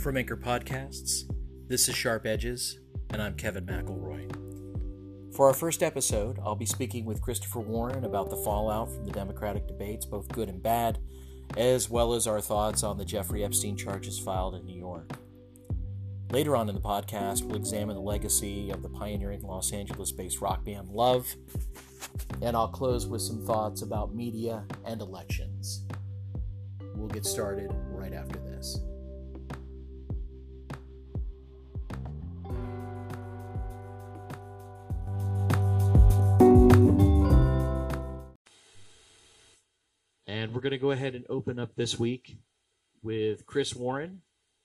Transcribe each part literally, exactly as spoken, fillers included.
From Anchor Podcasts, this is Sharp Edges, and I'm Kevin McElroy. For our first episode, I'll be speaking with Christopher Warren about the fallout from the Democratic debates, both good and bad, as well as our thoughts on the Jeffrey Epstein charges filed in New York. Later on in the podcast, we'll examine the legacy of the pioneering Los Angeles-based rock band Love, and I'll close with some thoughts about media and elections. We'll get started right after this. And we're going to go ahead and open up this week with Chris Warren,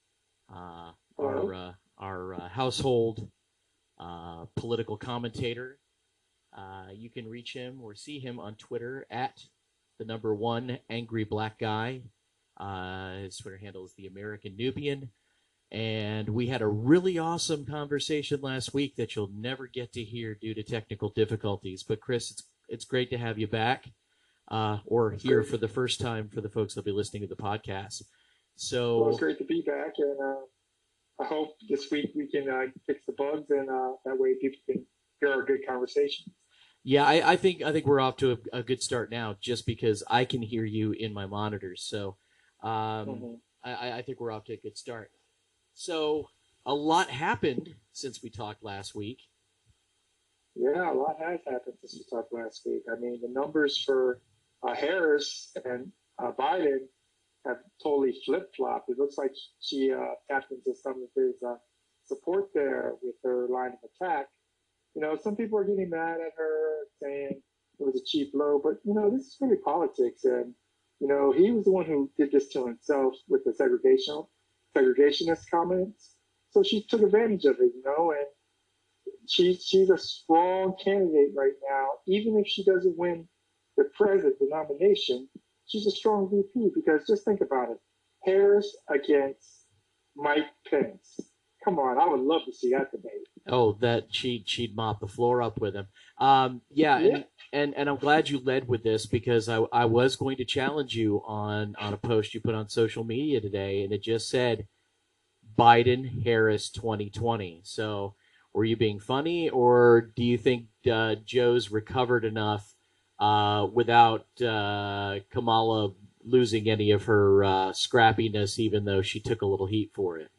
uh, our uh, our uh, household uh, political commentator. Uh, you can reach him or see him on Twitter at the number one angry black guy. Uh, his Twitter handle is the American Nubian. And we had a really awesome conversation last week that you'll never get to hear due to technical difficulties. But Chris, it's it's great to have you back. Uh, or here for the first time for the folks that'll be listening to the podcast. So well, it's great to be back, and uh, I hope this week we can uh, fix the bugs, and uh, that way people can hear our good conversation. Yeah, I, I think I think we're off to a, a good start now, just because I can hear you in my monitors. So um, mm-hmm. I, I think we're off to a good start. So a lot happened since we talked last week. Yeah, a lot has happened since we talked last week. I mean, the numbers for Uh, Harris and uh, Biden have totally flip-flopped. It looks like she uh, tapped into some of his uh, support there with her line of attack. You know, some people are getting mad at her, saying it was a cheap blow, but, you know, this is really politics. And, you know, he was the one who did this to himself with the segregation, segregationist comments. So she took advantage of it, you know, and she, she's a strong candidate right now, even if she doesn't win the president, the nomination, she's a strong V P, because just think about it. Harris against Mike Pence. Come on, I would love to see that debate. Oh, that she'd, she'd mop the floor up with him. Um, yeah, yeah. And, and and I'm glad you led with this, because I, I was going to challenge you on, on a post you put on social media today, and it just said Biden Harris twenty twenty. So were you being funny, or do you think uh, Joe's recovered enough Uh, without uh, Kamala losing any of her uh, scrappiness, even though she took a little heat for it?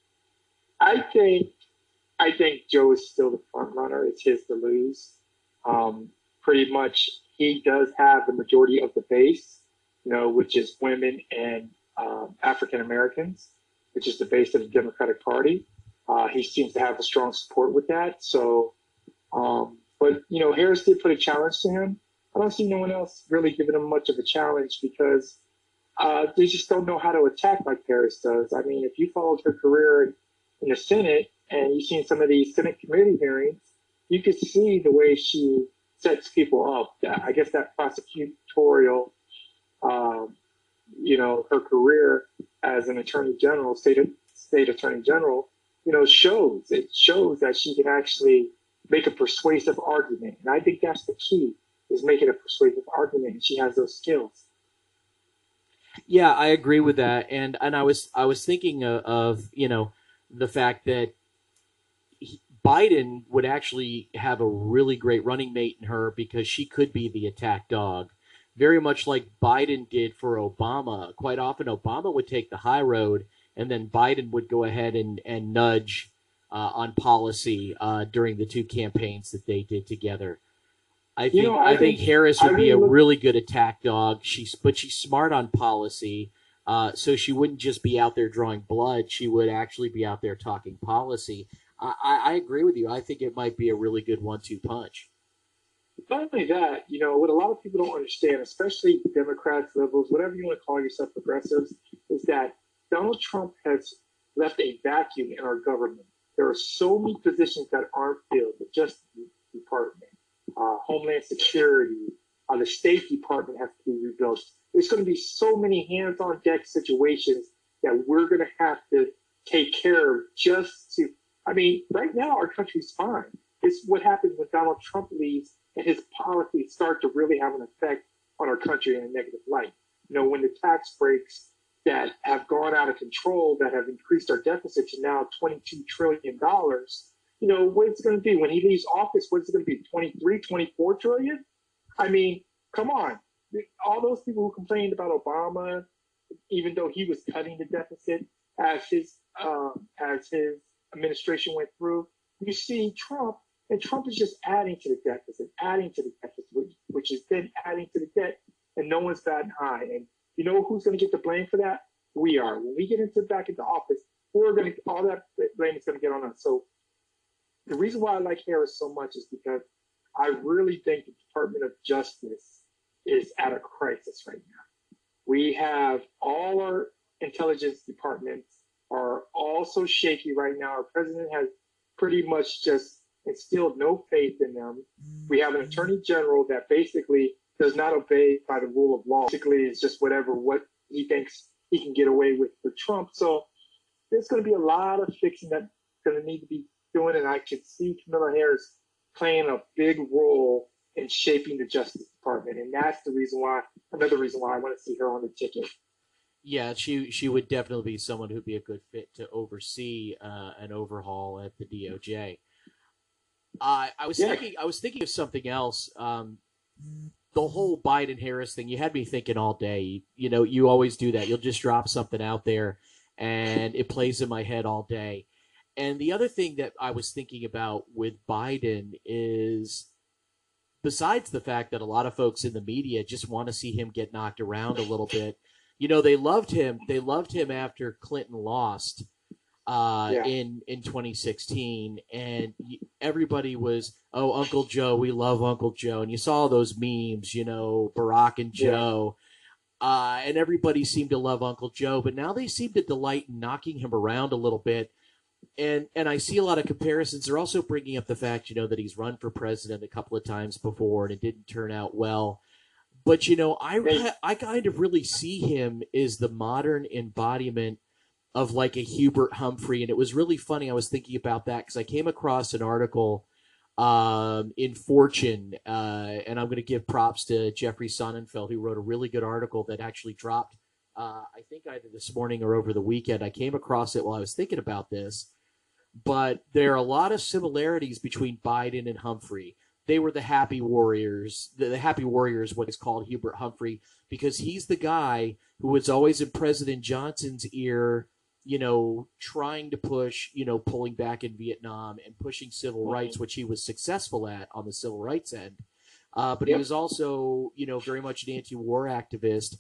I think I think Joe is still the front runner. It's his to lose. Um, pretty much, he does have the majority of the base, you know, which is women and um, African Americans, which is the base of the Democratic Party. Uh, he seems to have a strong support with that. So, um, but you know, Harris did put a challenge to him. I don't see no one else really giving him much of a challenge, because uh, they just don't know how to attack like Harris does. I mean, if you followed her career in the Senate and you've seen some of these Senate committee hearings, you could see the way she sets people up. I guess that prosecutorial, um, you know, her career as an attorney general, state state attorney general, you know, shows. It shows that she can actually make a persuasive argument. And I think that's the key, is making a persuasive argument, and she has those skills. Yeah, I agree with that, and and I was I was thinking of, of you know the fact that he, Biden would actually have a really great running mate in her, because she could be the attack dog, very much like Biden did for Obama. Quite often, Obama would take the high road, and then Biden would go ahead and and nudge uh, on policy uh, during the two campaigns that they did together. I think you know, I, I think, think Harris would be a look- really good attack dog. She's but she's smart on policy, uh, so she wouldn't just be out there drawing blood. She would actually be out there talking policy. I, I, I agree with you. I think it might be a really good one-two punch. Not only that, you know, what a lot of people don't understand, especially Democrats, liberals, whatever you want to call yourself, progressives, is that Donald Trump has left a vacuum in our government. There are so many positions that aren't filled. The Justice Department, Uh, Homeland Security, uh, the State Department has to be rebuilt. There's going to be so many hands-on deck situations that we're going to have to take care of just to, I mean, right now our country's fine. It's what happens when Donald Trump leaves and his policies start to really have an effect on our country in a negative light. You know, when the tax breaks that have gone out of control, that have increased our deficit to now twenty-two trillion dollars. You know, what it's going to be when he leaves office, what is it going to be, twenty-three, twenty-four trillion? I mean, come on. All those people who complained about Obama, even though he was cutting the deficit as his uh, as his administration went through, you see Trump, and Trump is just adding to the deficit, adding to the deficit, which, which is then adding to the debt, and no one's batting high. And you know who's going to get the blame for that? We are. When we get into back into office, we're going to all that blame is going to get on us. So the reason why I like Harris so much is because I really think the Department of Justice is at a crisis right now. We have all our intelligence departments are all so shaky right now. Our president has pretty much just instilled no faith in them. We have an attorney general that basically does not obey by the rule of law. Basically, it's just whatever what he thinks he can get away with for Trump. So there's going to be a lot of fixing that's going to need to be doing, and I could see Kamala Harris playing a big role in shaping the Justice Department, and that's the reason why. Another reason why I want to see her on the ticket. Yeah, she she would definitely be someone who'd be a good fit to oversee uh, an overhaul at the D O J. Uh, I was Yeah. thinking I was thinking of something else. Um, the whole Biden Harris thing, you had me thinking all day. You know, you always do that. You'll just drop something out there, and it plays in my head all day. And the other thing that I was thinking about with Biden is, besides the fact that a lot of folks in the media just want to see him get knocked around a little bit, you know, they loved him. They loved him after Clinton lost uh, Yeah. in in twenty sixteen, and everybody was, oh, Uncle Joe, we love Uncle Joe, and you saw those memes, you know, Barack and Yeah. Joe, uh, and everybody seemed to love Uncle Joe, but now they seem to delight in knocking him around a little bit. And and I see a lot of comparisons. They're also bringing up the fact, you know, that he's run for president a couple of times before and it didn't turn out well. But, you know, I, I kind of really see him as the modern embodiment of like a Hubert Humphrey. And it was really funny. I was thinking about that because I came across an article um, in Fortune, uh, and I'm going to give props to Jeffrey Sonnenfeld, who wrote a really good article that actually dropped, uh, I think either this morning or over the weekend. I came across it while I was thinking about this. But there are a lot of similarities between Biden and Humphrey. They were the happy warriors. The, the happy warriors, what is called Hubert Humphrey, because he's the guy who was always in President Johnson's ear, you know, trying to push, you know, pulling back in Vietnam and pushing civil Mhm. rights, which he was successful at on the civil rights end. Uh, but Yep. he was also, you know, very much an anti-war activist.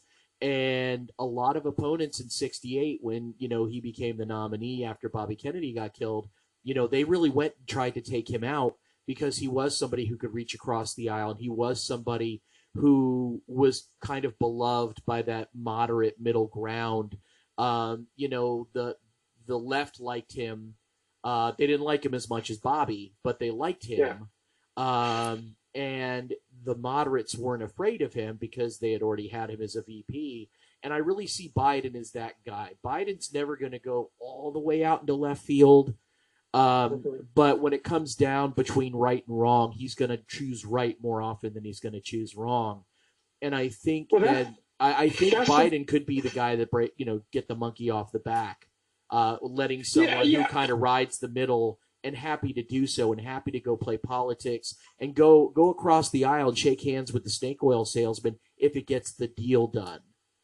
And a lot of opponents in sixty-eight, when, you know, he became the nominee after Bobby Kennedy got killed, you know, they really went and tried to take him out because he was somebody who could reach across the aisle. And he was somebody who was kind of beloved by that moderate middle ground. Um, you know, the the left liked him. Uh, they didn't like him as much as Bobby, but they liked him. Yeah. Um, and the moderates weren't afraid of him because they had already had him as a V P. And I really see Biden as that guy. Biden's never going to go all the way out into left field. Um, Mhm. But when it comes down between right and wrong, he's going to choose right more often than he's going to choose wrong. And I think Well, that that's- I, I think that's Biden could be the guy that break, you know, get the monkey off the back, uh, letting someone Yeah, yeah. who kind of rides the middle and happy to do so and happy to go play politics and go go across the aisle and shake hands with the snake oil salesman if it gets the deal done.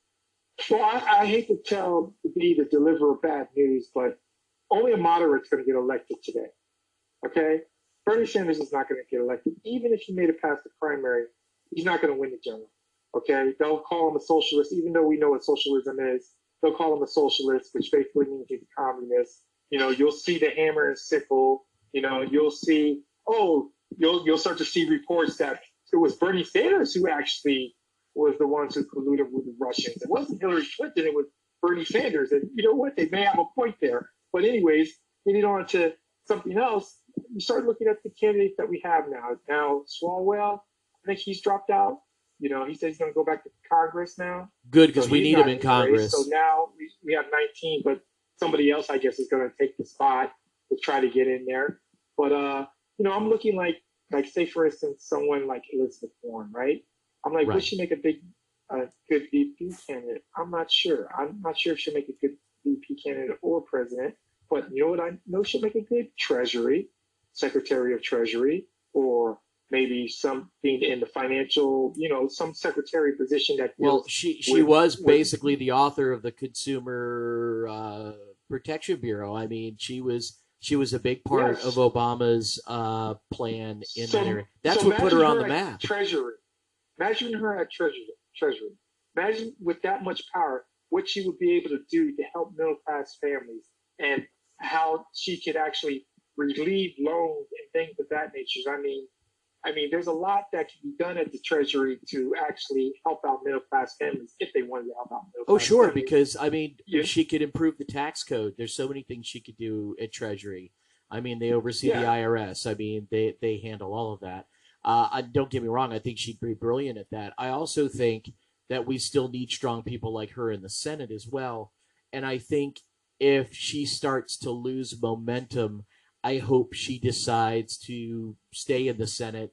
Well, I, I hate to tell to be the deliverer of bad news, but only a moderate's going to get elected today. Okay, Bernie Sanders is not going to get elected, even if he made it past the primary. He's not going to win the general. Okay, they'll call him a socialist, even though we know what socialism is. They'll call him a socialist, which basically means he's a communist. You know, you'll see the hammer and sickle. You know, you'll see. Oh, you'll you'll start to see reports that it was Bernie Sanders who actually was the ones who colluded with the Russians. It wasn't Hillary Clinton. It was Bernie Sanders. And you know what? They may have a point there. But anyways, getting on to something else, you start looking at the candidates that we have now. Now, Swalwell, I think he's dropped out. You know, he said he's going to go back to Congress now. Good, because So we he's need not him in the race. Congress. So now we, we have nineteen, but somebody else, I guess, is going to take the spot to try to get in there. But, uh, you know, I'm looking like, like say, for instance, someone like Elizabeth Warren, right? I'm like, Right. would she make a big a good V P candidate. I'm not sure. I'm not sure if she'll make a good V P candidate or president. But you know what? I know she'll make a good Treasury, Secretary of Treasury, or maybe something in the financial, you know, some secretary position that. Well, she she with, was with, basically the author of the Consumer uh, Protection Bureau. I mean, she was she was a big part yes. of Obama's uh, plan in so, that area. That's so what put her on her the map. Treasury. Imagine her at Treasury. Treasury. Imagine with that much power, what she would be able to do to help middle class families, and how she could actually relieve loans and things of that nature. I mean, I mean, there's a lot that can be done at the Treasury to actually help out middle class families if they wanted to help out middle class. Oh, sure, families. because I mean, yeah. she could improve the tax code. There's so many things she could do at Treasury. I mean, they oversee yeah. the I R S. I mean, they they handle all of that. Uh, I, don't get me wrong. I think she'd be brilliant at that. I also think that we still need strong people like her in the Senate as well. And I think if she starts to lose momentum, I hope she decides to stay in the Senate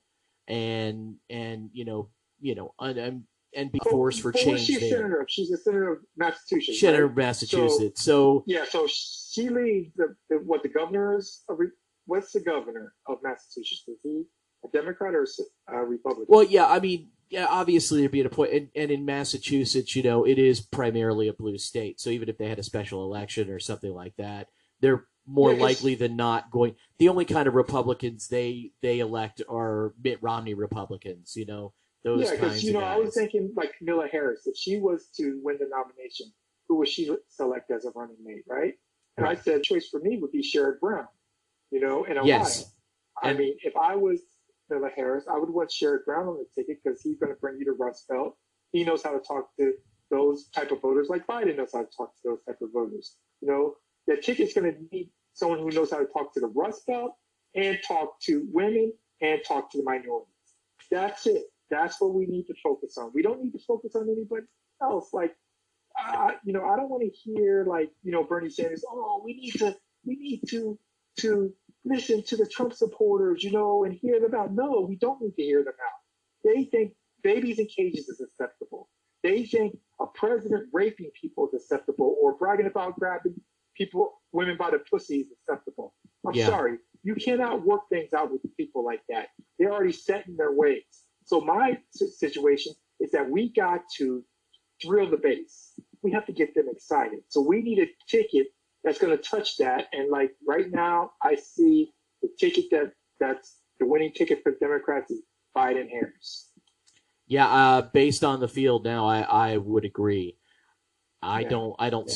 and and you know you know and and be forced for change. She's a senator. She's a senator of Massachusetts. Senator right? of Massachusetts. So, so yeah, so she leads the, the what the governor is. What's the governor of Massachusetts? Is he a Democrat or a Republican? Well, yeah, I mean, yeah, obviously there'd be a point, and, and in Massachusetts, you know, it is primarily a blue state. So even if they had a special election or something like that, they're more yeah, likely than not going. The only kind of Republicans they they elect are Mitt Romney Republicans. You know, those yeah, kinds you of know, guys. I was thinking like Kamala Harris. If she was to win the nomination, who would she select as a running mate, right? And right. I said, choice for me would be Sherrod Brown. You know, in Ohio. Yes. I and, mean, if I was Kamala Harris, I would want Sherrod Brown on the ticket because he's going to bring you to Rust Belt. He knows how to talk to those type of voters, like Biden knows how to talk to those type of voters. You know, the ticket's going to need someone who knows how to talk to the Rust Belt and talk to women and talk to the minorities. That's it. That's what we need to focus on. We don't need to focus on anybody else. Like, uh, you know, I don't want to hear like, you know, Bernie Sanders. Oh, we need to, we need to, to listen to the Trump supporters, you know, and hear them out. No, we don't need to hear them out. They think babies in cages is acceptable. They think a president raping people is acceptable, or bragging about grabbing people, women by the pussy is acceptable. I'm yeah. sorry. You cannot work things out with people like that. They're already set in their ways. So my situation is that we got to thrill the base. We have to get them excited. So we need a ticket that's going to touch that. And like right now, I see the ticket that that's the winning ticket for Democrats is Biden Harris. Yeah, uh, based on the field now, I, I would agree. I yeah. don't I don't yeah.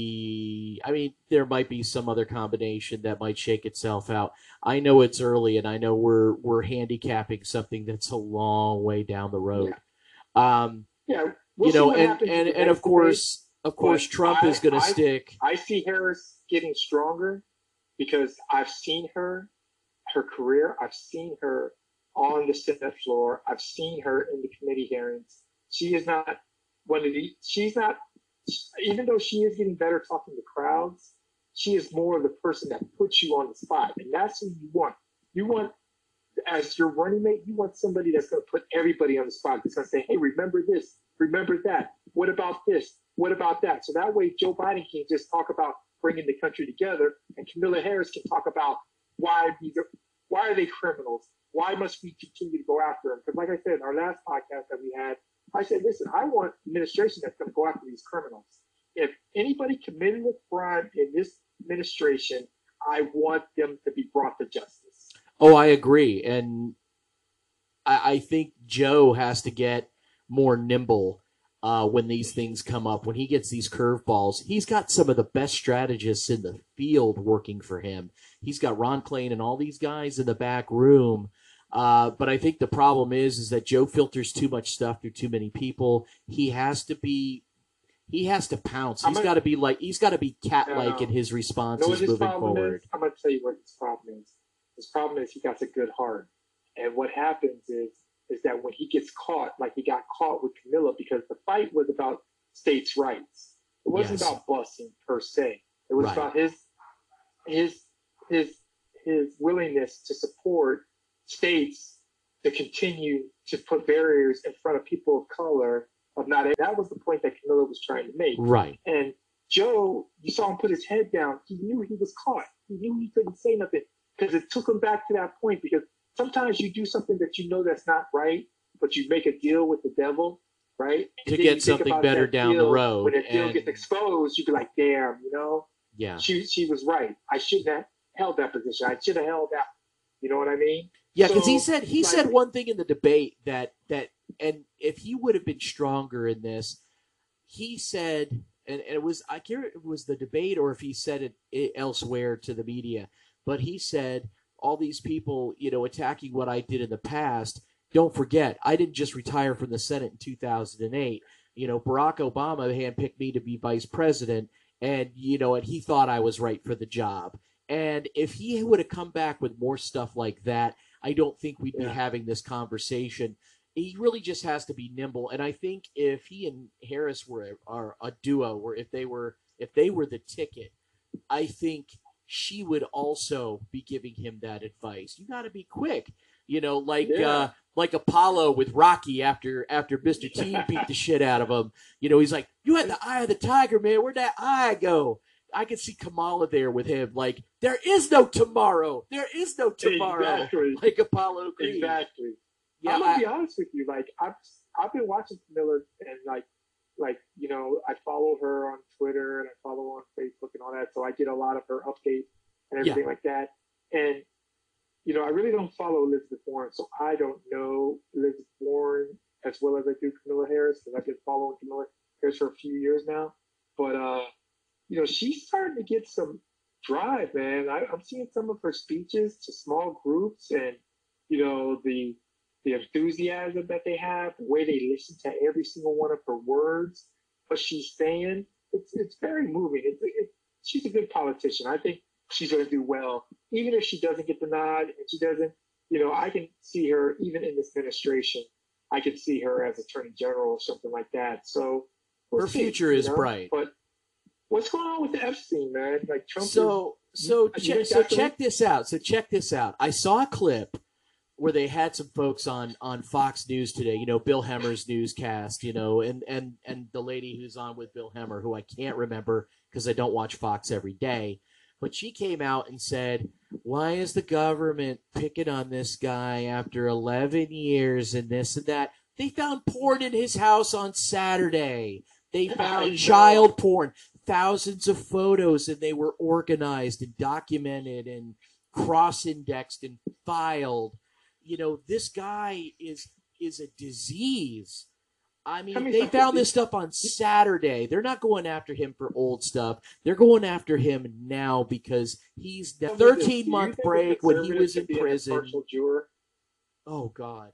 see. I mean, there might be some other combination that might shake itself out. I know it's early, and I know we're we're handicapping something that's a long way down the road. Yeah. Um, yeah we'll you know, and and, and of course. Of course, Trump I, is going to I, stick. I see Harris getting stronger because I've seen her, her career. I've seen her on the Senate floor. I've seen her in the committee hearings. She is not one of the, she's not, even though she is getting better talking to crowds, she is more of the person that puts you on the spot. And that's who you want. You want, as your running mate, you want somebody that's going to put everybody on the spot. That's going to say, hey, remember this, remember that. What about this? What about that? So that way, Joe Biden can just talk about bringing the country together, and Kamala Harris can talk about why these are, why are they criminals? Why must we continue to go after them? Because, like I said, in our last podcast that we had, I said, listen, I want administration that's going to go after these criminals. If anybody committed a crime in this administration, I want them to be brought to justice. Oh, I agree, and I, I think Joe has to get more nimble. Uh, when these things come up, when he gets these curveballs, he's got some of the best strategists in the field working for him. He's got Ron Klain and all these guys in the back room. Uh, but I think the problem is, is that Joe filters too much stuff through too many people. He has to be, he has to pounce. He's got to be like, he's got to be cat-like in his responses his moving forward. Is? I'm going to tell you what his problem is. His problem is he got a good heart. And what happens is, is that when he gets caught, like he got caught with Camilla, because the fight was about states' rights. It wasn't yes. about busing per se. It was right. about his his his his willingness to support states to continue to put barriers in front of people of color of not. That was the point that Camilla was trying to make. Right. And Joe, you saw him put his head down. He knew he was caught. He knew he couldn't say nothing because it took him back to that point. Because sometimes you do something that you know that's not right, but you make a deal with the devil, right? And to get something better down deal, the road. When that deal and... gets exposed, you be like, damn, you know? Yeah. She she was right. I shouldn't have held that position. I should have held out. You know what I mean? Yeah, because so, he said he like, said one thing in the debate that that and if he would have been stronger in this, he said, and, and it was I can't remember if it was the debate or if he said it, it elsewhere to the media, but he said all these people, you know, attacking what I did in the past. Don't forget, I didn't just retire from the Senate in two thousand eight. You know, Barack Obama handpicked me to be vice president, and you know, and he thought I was right for the job. And if he would have come back with more stuff like that, I don't think we'd yeah. be having this conversation. He really just has to be nimble. And I think if he and Harris were are a duo, or if they were if they were the ticket, I think she would also be giving him that advice. You got to be quick, you know, like yeah. uh, like Apollo with Rocky after after Mister T beat the shit out of him. You know, he's like, "You had the eye of the tiger, man. Where'd that eye go?" I could see Kamala there with him, like, there is no tomorrow. There is no tomorrow. Exactly. Like Apollo Creed. Exactly. Yeah, I'm gonna I, be honest with you. Like, I've I've been watching Camilla, and like, like you know, I follow her on Twitter and I follow her on Facebook and all that. So I get a lot of her updates and everything yeah. like that. And you know, I really don't follow Elizabeth Warren, so I don't know Elizabeth Warren as well as I do Camilla Harris, because I've been following Camilla Harris for a few years now. But uh. You know, she's starting to get some drive, man. I, I'm seeing some of her speeches to small groups, and you know the the enthusiasm that they have, the way they listen to every single one of her words, what she's saying. It's it's very moving. It's it, she's a good politician. I think she's going to do well, even if she doesn't get the nod, and she doesn't. You know, I can see her even in this administration. I could see her as Attorney General or something like that. So we'll her see, future is you know? bright, but. What's going on with the Epstein, man? Like Trump. So, is, so, che- so check this out. So check this out. I saw a clip where they had some folks on, on Fox News today. You know, Bill Hemmer's newscast. You know, and and and the lady who's on with Bill Hemmer, who I can't remember because I don't watch Fox every day. But she came out and said, "Why is the government picking on this guy after eleven years and this and that? They found porn in his house on Saturday. They found child porn." Thousands of photos, and they were organized and documented and cross-indexed and filed. You know, this guy is is a disease. I mean, they something. found this stuff on Saturday. They're not going after him for old stuff. They're going after him now because he's the thirteen-month break when he was in prison. Oh, God.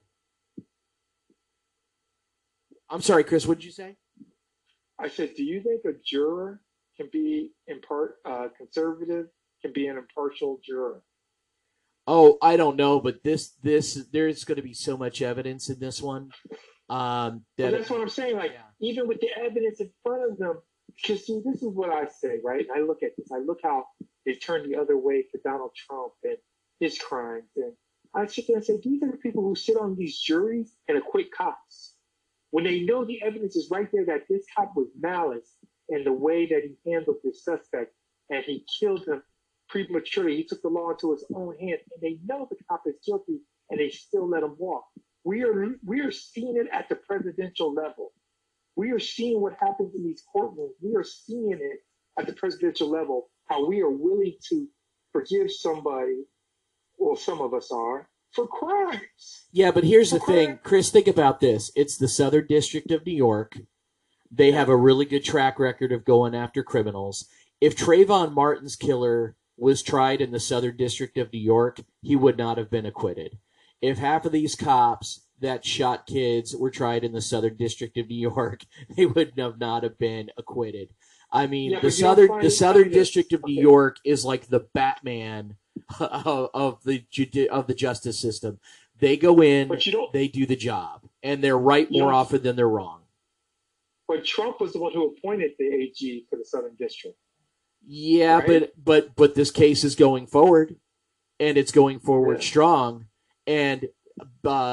I'm sorry, Chris, what did you say? I said, do you think a juror can be in part uh, conservative, can be an impartial juror? Oh, I don't know, but this this there's going to be so much evidence in this one. Um, that well, that's what I'm saying. Like, yeah. even with the evidence in front of them, because see, this is what I say, right? I look at this. I look how they turned the other way for Donald Trump and his crimes, and I sit there and say, these are the people who sit on these juries and acquit cops. When they know the evidence is right there that this cop was malice in the way that he handled this suspect and he killed him prematurely. He took the law into his own hands, and they know the cop is guilty, and they still let him walk. We are we are seeing it at the presidential level. We are seeing what happens in these courtrooms. We are seeing it at the presidential level, how we are willing to forgive somebody, well, some of us are, for crimes. Yeah, but here's the thing, Chris, think about this. It's the Southern District of New York. They have a really good track record of going after criminals. If Trayvon Martin's killer was tried in the Southern District of New York, he would not have been acquitted. If half of these cops that shot kids were tried in the Southern District of New York, they would have not have been acquitted. I mean, yeah, the Southern the Southern District of New York is like the Batman of, of the of the justice system. They go in, but you don't, they do the job, and they're right more often than they're wrong. But Trump was the one who appointed the A G for the Southern District. Yeah, right? but but but this case is going forward, and it's going forward yeah. strong. And uh,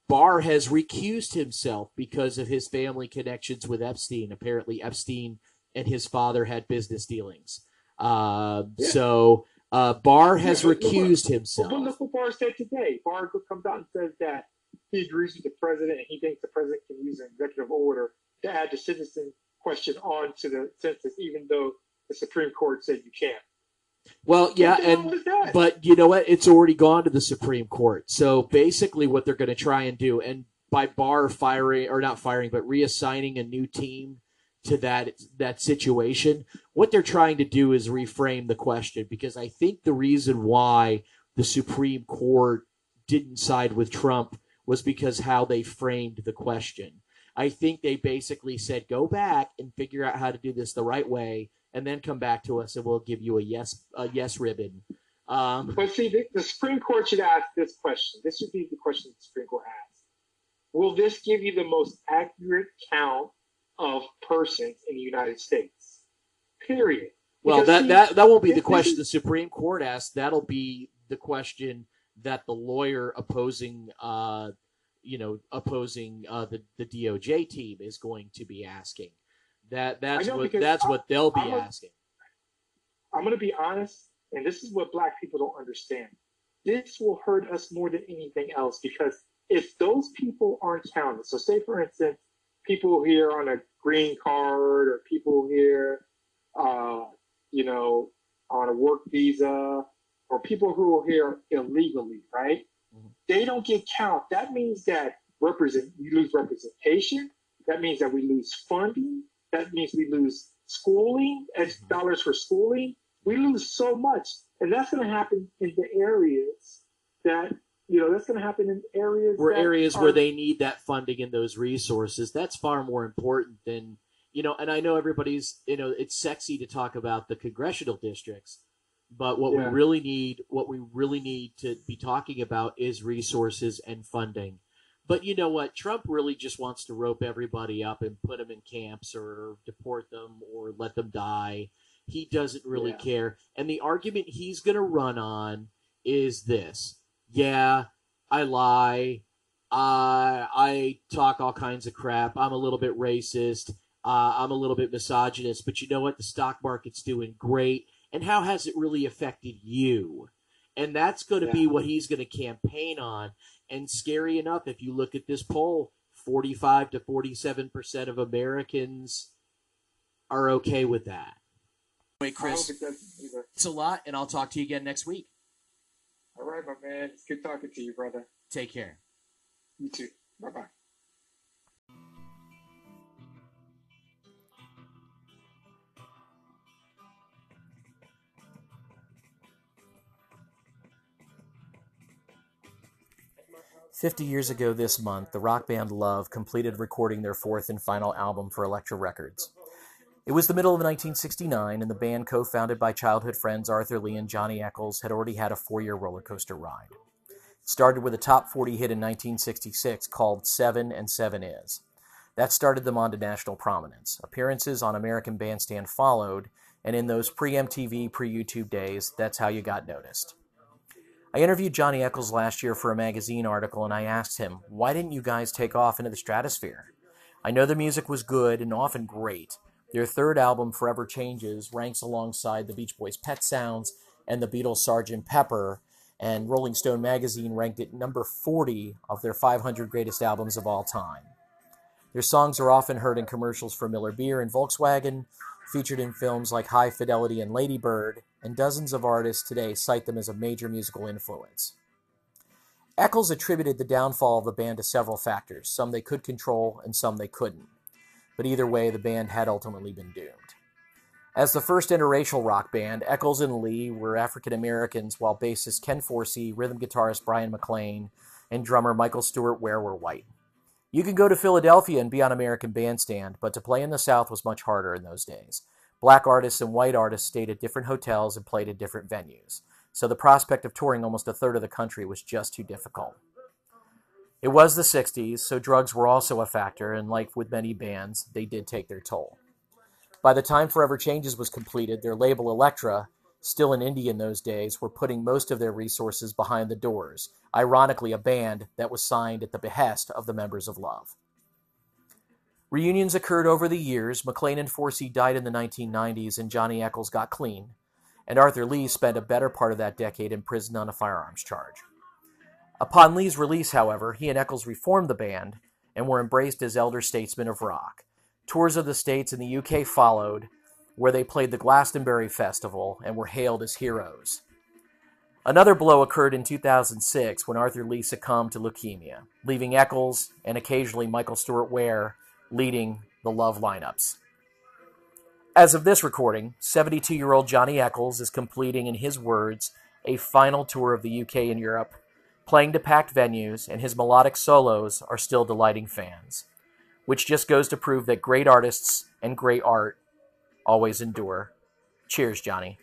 Barr has recused himself because of his family connections with Epstein. Apparently, Epstein and his father had business dealings. Uh, Yeah. So uh, Barr has Yeah, but- recused but- himself. But look what Barr said today. Barr comes out and says that he agrees with the president and he thinks the president can use an executive order to add the citizen question on to the census, even though the Supreme Court said you can't. Well, yeah, What the hell and is that? but you know what? It's already gone to the Supreme Court. So basically, what they're going to try and do, and by Barr firing or not firing, but reassigning a new team to that that situation, what they're trying to do is reframe the question, because I think the reason why the Supreme Court didn't side with Trump was because how they framed the question. I think they basically said, go back and figure out how to do this the right way, and then come back to us and we'll give you a yes a yes ribbon. Um, But see, the, the Supreme Court should ask this question. This should be the question the Supreme Court asks. Will this give you the most accurate count of persons in the United States? Period. well, Because, that, see, that that won't be the this- question this the Supreme Court asked. That'll be the question that the lawyer opposing, uh, you know, opposing uh, the the D O J team is going to be asking. That that's I know, what because that's I- what they'll be I'm a- asking. I'm going to be honest, and this is what Black people don't understand. This will hurt us more than anything else, because if those people aren't counted, so say for instance, people here on a green card or people here, uh, you know, on a work visa, or people who are here illegally, right? Mhm. They don't get count. That means that represent you lose representation. That means that we lose funding. That means we lose schooling, X dollars for schooling. We lose so much, and that's going to happen in the areas that you know. That's going to happen in areas Where that areas are, where they need that funding and those resources, that's far more important than, you know, and I know everybody's, you know, it's sexy to talk about the congressional districts, but what Yeah. we really need, what we really need to be talking about is resources and funding. But you know what? Trump really just wants to rope everybody up and put them in camps or deport them or let them die. He doesn't really Yeah. care. And the argument he's going to run on is this. Yeah, I lie. I I talk all kinds of crap. I'm a little bit racist. Uh, I'm a little bit misogynist. But you know what? The stock market's doing great. And how has it really affected you? And that's going to Yeah. be what he's going to campaign on. And scary enough, if you look at this poll, forty-five to forty-seven percent of Americans are okay with that. Anyway, I hope Chris, it doesn't either. it's a lot, and I'll talk to you again next week. All right, my man. It's good talking to you, brother. Take care. You too. Bye bye. Fifty years ago this month, the rock band Love completed recording their fourth and final album for Elektra Records. It was the middle of nineteen sixty-nine, and the band, co-founded by childhood friends Arthur Lee and Johnny Eccles, had already had a four-year roller coaster ride. It started with a top forty hit in nineteen sixty-six called Seven and Seven Is. That started them on to national prominence. Appearances on American Bandstand followed, and in those pre-M T V, pre-YouTube days, that's how you got noticed. I interviewed Johnny Eccles last year for a magazine article, and I asked him, why didn't you guys take off into the stratosphere? I know the music was good and often great. Their third album, Forever Changes, ranks alongside the Beach Boys' Pet Sounds and the Beatles' Sergeant Pepper, and Rolling Stone magazine ranked it number forty of their five hundred greatest albums of all time. Their songs are often heard in commercials for Miller Beer and Volkswagen, featured in films like High Fidelity and Lady Bird, and dozens of artists today cite them as a major musical influence. Eccles attributed the downfall of the band to several factors, some they could control and some they couldn't. But either way, the band had ultimately been doomed. As the first interracial rock band, Eccles and Lee were African Americans, while bassist Ken Forsey, rhythm guitarist Brian McLean, and drummer Michael Stewart Ware were white. You could go to Philadelphia and be on American Bandstand, but to play in the South was much harder in those days. Black artists and white artists stayed at different hotels and played at different venues, so the prospect of touring almost a third of the country was just too difficult. It was the sixties, so drugs were also a factor, and like with many bands, they did take their toll. By the time Forever Changes was completed, their label Elektra still in India in those days, were putting most of their resources behind the Doors, ironically a band that was signed at the behest of the members of Love. Reunions occurred over the years. McLean and Forsey died in the nineteen nineties and Johnny Echols got clean, and Arthur Lee spent a better part of that decade in prison on a firearms charge. Upon Lee's release, however, he and Echols reformed the band and were embraced as elder statesmen of rock. Tours of the States and the U K followed, where they played the Glastonbury Festival and were hailed as heroes. Another blow occurred in two thousand six when Arthur Lee succumbed to leukemia, leaving Echols and occasionally Michael Stewart Ware leading the Love lineups. As of this recording, seventy-two-year-old Johnny Echols is completing, in his words, a final tour of the U K and Europe, playing to packed venues, and his melodic solos are still delighting fans, which just goes to prove that great artists and great art always endure. Cheers, Johnny.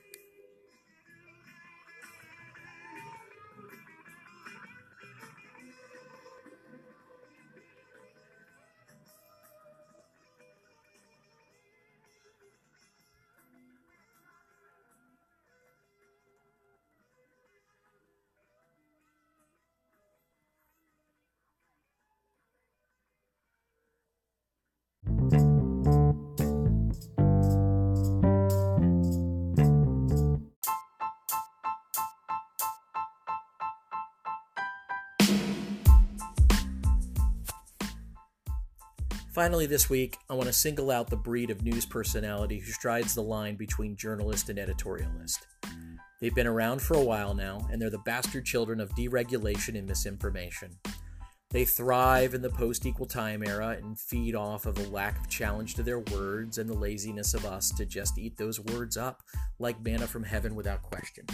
Finally this week, I want to single out the breed of news personality who strides the line between journalist and editorialist. They've been around for a while now, and they're the bastard children of deregulation and misinformation. They thrive in the post-equal time era and feed off of a lack of challenge to their words and the laziness of us to just eat those words up like manna from heaven without question.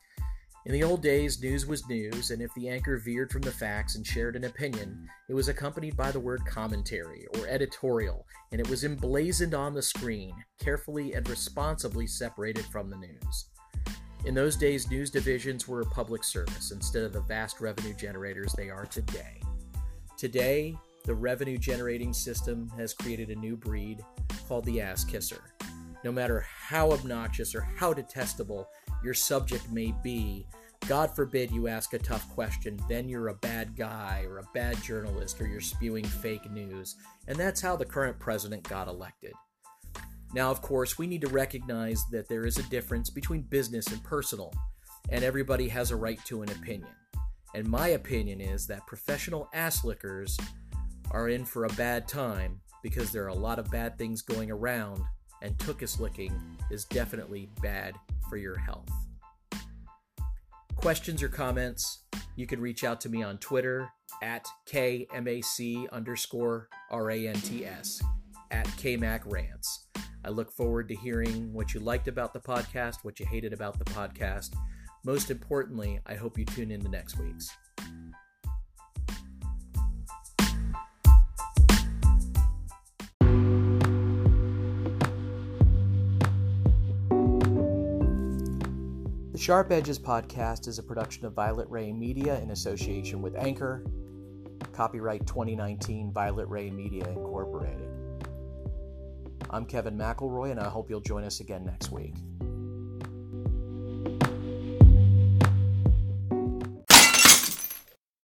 In the old days, news was news, and if the anchor veered from the facts and shared an opinion, it was accompanied by the word commentary or editorial, and it was emblazoned on the screen, carefully and responsibly separated from the news. In those days, news divisions were a public service instead of the vast revenue generators they are today. Today, the revenue-generating system has created a new breed called the ass kisser. No matter how obnoxious or how detestable your subject may be, God forbid you ask a tough question, then you're a bad guy or a bad journalist or you're spewing fake news. And that's how the current president got elected. Now, of course, we need to recognize that there is a difference between business and personal, and everybody has a right to an opinion. And my opinion is that professional ass lickers are in for a bad time because there are a lot of bad things going around, and tuchus licking is definitely bad for your health. Questions or comments, you can reach out to me on Twitter at KMAC underscore R-A-N-T-S, at KMacRants. I look forward to hearing what you liked about the podcast, what you hated about the podcast. Most importantly, I hope you tune in to next week's. The Sharp Edges podcast is a production of Violet Ray Media in association with Anchor. Copyright twenty nineteen, Violet Ray Media Incorporated. I'm Kevin McElroy, and I hope you'll join us again next week.